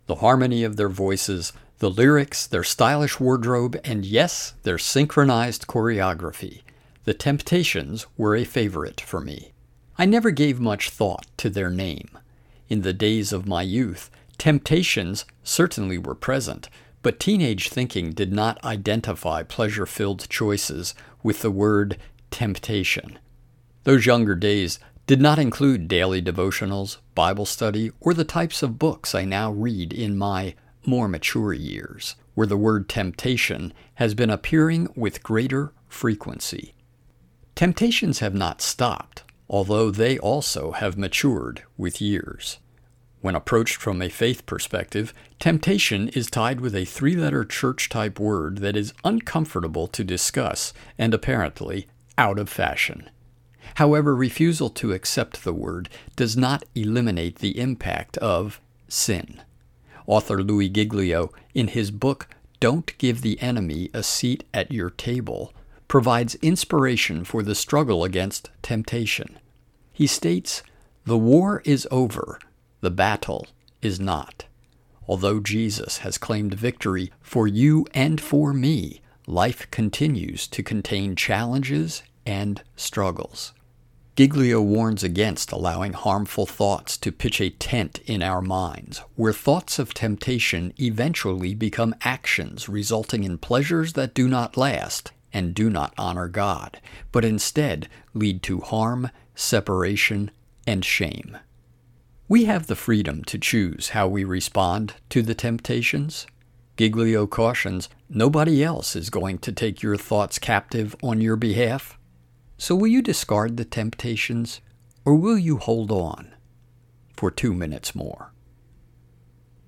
The harmony of their voices, the lyrics, their stylish wardrobe, and yes, their synchronized choreography. The Temptations were a favorite for me. I never gave much thought to their name. In the days of my youth, temptations certainly were present, but teenage thinking did not identify pleasure-filled choices with the word temptation. Those younger days did not include daily devotionals, Bible study, or the types of books I now read in my more mature years, where the word temptation has been appearing with greater frequency. Temptations have not stopped, although they also have matured with years. When approached from a faith perspective, temptation is tied with a three-letter church-type word that is uncomfortable to discuss and apparently out of fashion. However, refusal to accept the word does not eliminate the impact of sin. Author Louis Giglio, in his book Don't Give the Enemy a Seat at Your Table, provides inspiration for the struggle against temptation. He states, "The war is over. The battle is not. Although Jesus has claimed victory for you and for me, life continues to contain challenges and struggles." Giglio warns against allowing harmful thoughts to pitch a tent in our minds, where thoughts of temptation eventually become actions resulting in pleasures that do not last and do not honor God, but instead lead to harm, separation, and shame. We have the freedom to choose how we respond to the temptations. Giglio cautions, nobody else is going to take your thoughts captive on your behalf. So will you discard the temptations, or will you hold on for 2 minutes more?